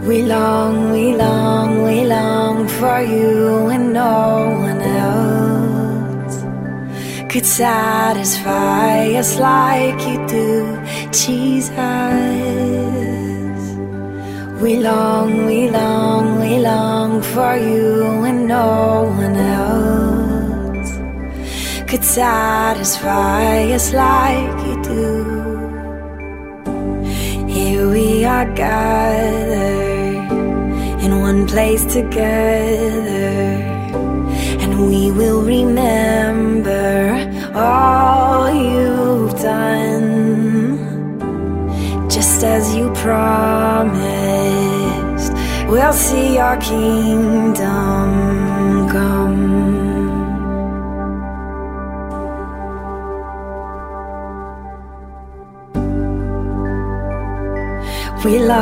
we long for you, and no one else could satisfy us like you do, Jesus. We long for you, and no one else could satisfy us like you do. Here we are gathered in one place together, and we will remember all you've done. Just as you promised, we'll see your kingdom come. We love